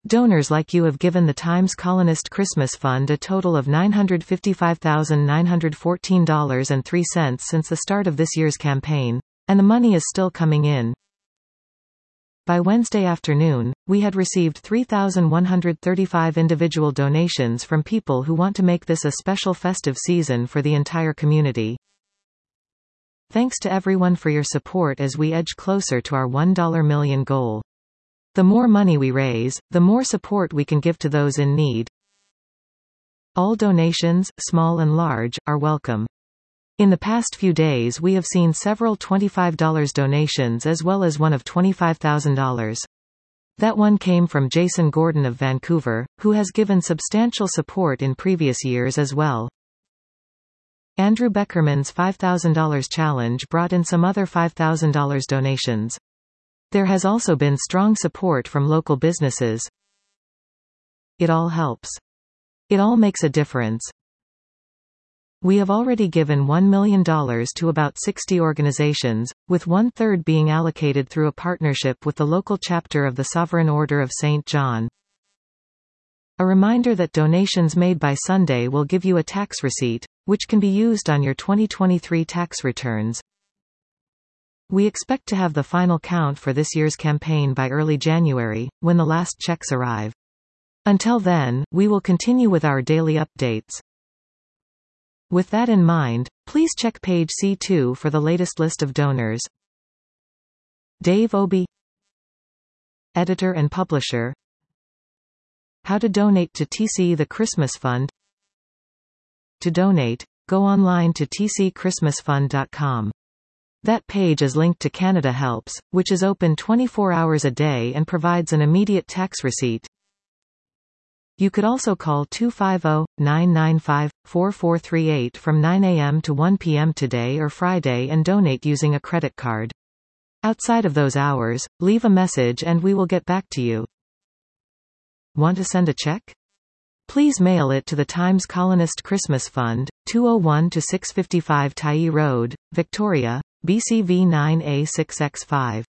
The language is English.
Donors like you have given the Times Colonist Christmas Fund a total of $955,914.03 since the start of this year's campaign, and the money is still coming in. By Wednesday afternoon, we had received 3,135 individual donations from people who want to make this a special festive season for the entire community. Thanks to everyone for your support as we edge closer to our $1 million goal. The more money we raise, the more support we can give to those in need. All donations, small and large, are welcome. In the past few days we have seen several $25 donations as well as one of $25,000. That one came from Jason Gordon of Vancouver, who has given substantial support in previous years as well. Andrew Beckerman's $5,000 challenge brought in some other $5,000 donations. There has also been strong support from local businesses. It all helps. It all makes a difference. We have already given $1 million to about 60 organizations, with 1/3 being allocated through a partnership with the local chapter of the Sovereign Order of St. John. A reminder that donations made by Sunday will give you a tax receipt, which can be used on your 2023 tax returns. We expect to have the final count for this year's campaign by early January, when the last checks arrive. Until then, we will continue with our daily updates. With that in mind, please check page C2 for the latest list of donors. Dave Obey, Editor and Publisher. How to donate to TC the Christmas Fund. To donate, go online to tcchristmasfund.com. That page is linked to Canada Helps, which is open 24 hours a day and provides an immediate tax receipt. You could also call 250-995-4438 from 9 a.m. to 1 p.m. today or Friday and donate using a credit card. Outside of those hours, leave a message and we will get back to you. Want to send a check? Please mail it to the Times Colonist Christmas Fund, 201-655 Tyee Road, Victoria, BCV 9A6X5.